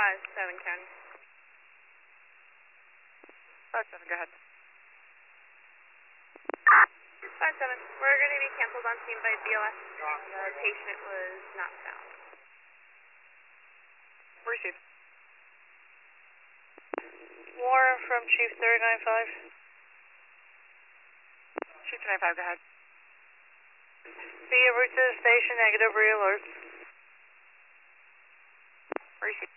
5-7 County. 5-7, go ahead. 5-7, we're going to be canceled on scene by BLS. The patient was not found. Received. Warren from Chief 395. Chief 395, go ahead. Be en route to the station, negative, re-alert. Received.